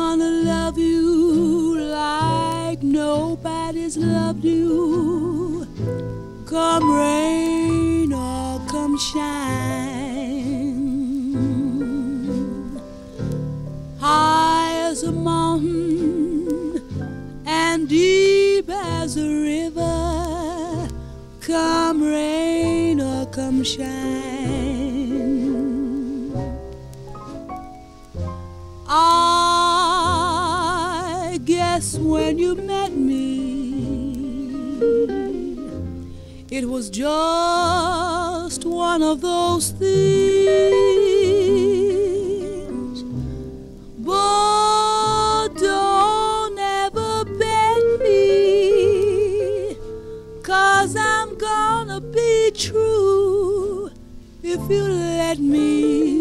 gonna love you like nobody's loved you. Come rain or come shine, high as a mountain and deep as a river. Come rain or come shine. I guess when you met me, it was just one of those things. But don't ever bet me, 'cause I'm gonna be true if you let me.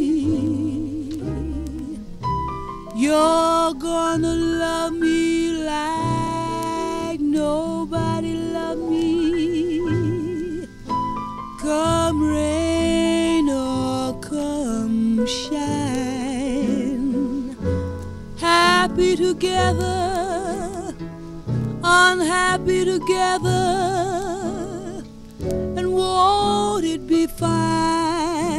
You're gonna love me like nobody loved me. Come rain or come shine, happy together, unhappy together, and won't it be fine?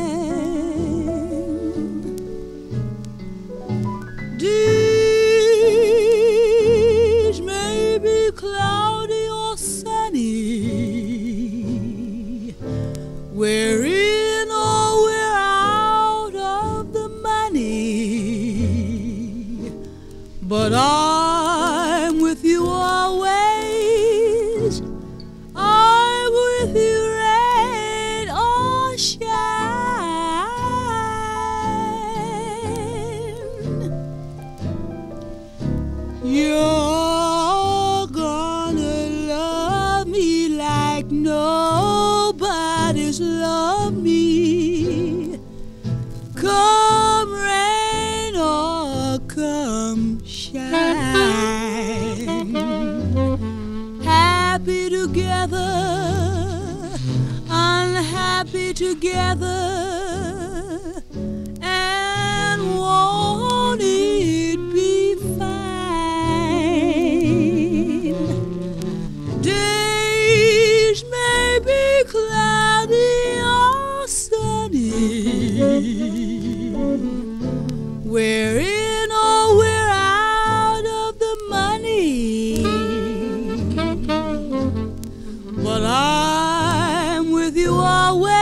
Days may be cloudy or sunny, we're in or we're out of the money, but I'm with you always. I'm with you rain or shine. You're gonna love me like nobody's loved me. Come rain or come shine, happy together, unhappy together, and won't it be fine? Days may be cloudy or sunny, we're in or we're out of the money, but I'm with you always.